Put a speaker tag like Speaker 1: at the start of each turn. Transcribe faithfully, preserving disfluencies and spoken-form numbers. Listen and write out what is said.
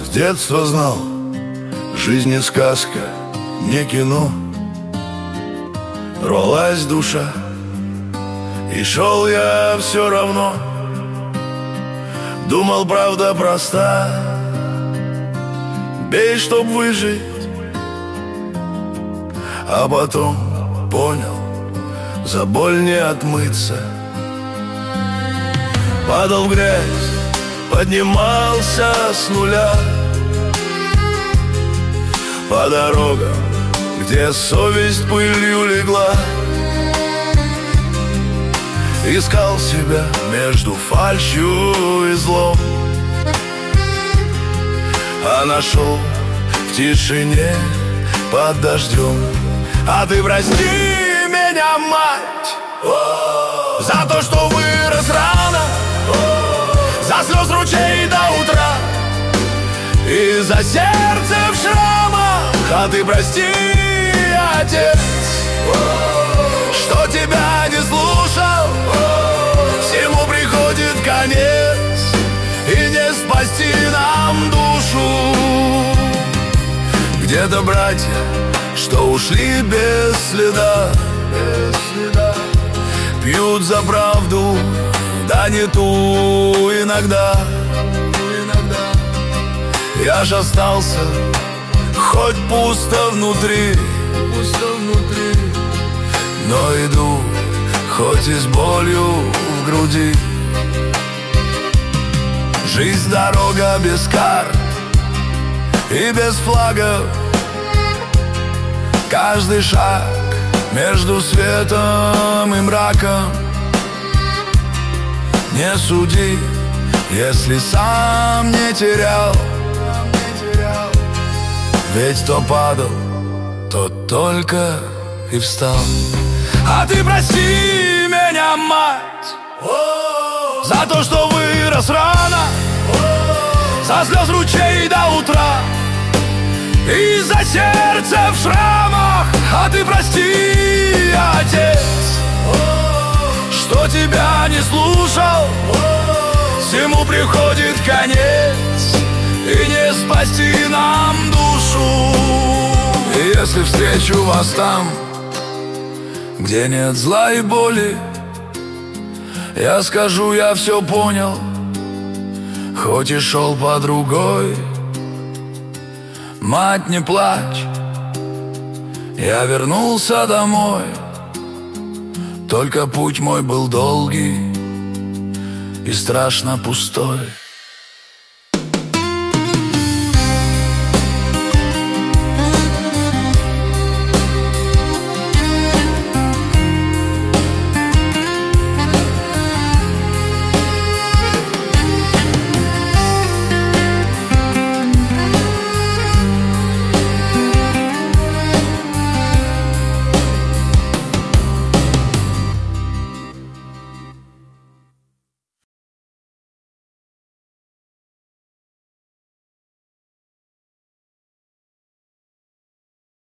Speaker 1: С детства знал, жизнь не сказка, не кино. Рвалась душа, и шел я все равно. Думал, правда проста: бей, чтоб выжить. А потом понял, за боль не отмыться. Падал в грязь, поднимался с нуля, по дорогам, где совесть пылью легла. Искал себя между фальшью и злом, а нашел в тишине под дождем. А ты прости меня, мать, за то, что вырос рано, за слез ручей до утра и за сердце в шрамах. А ты прости, отец, что тебя не слушал. Всему приходит конец, и не спасти нам душу. Где-то братья, что ушли без следа, без следа, пьют за правду, да не ту иногда. Иногда я ж остался, хоть пусто внутри, пусто внутри, но иду, хоть и с болью в груди. Жизнь дорога без карт и без флагов. Каждый шаг между светом и мраком. Не суди, если сам не терял, ведь кто падал, тот только и встал. А ты прости меня, мать, за то, что вырос рано, за слез ручей до утра и за сердце в шрамах. А ты прости, отец, что тебя не слушал. Всему приходит конец, и не спасти нам душу. И если встречу вас там, где нет зла и боли, я скажу, я все понял, хоть и шел по другой. Мать, не плачь, я вернулся домой. Только путь мой был долгий и страшно пустой.